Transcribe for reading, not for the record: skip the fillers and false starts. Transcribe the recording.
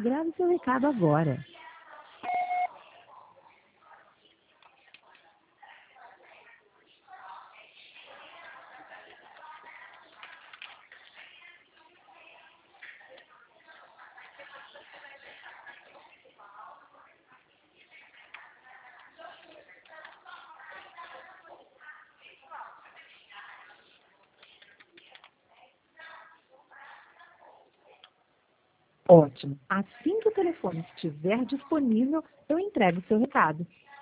Grave seu recado agora. Ótimo. Assim que o telefone estiver disponível, eu entrego o seu recado.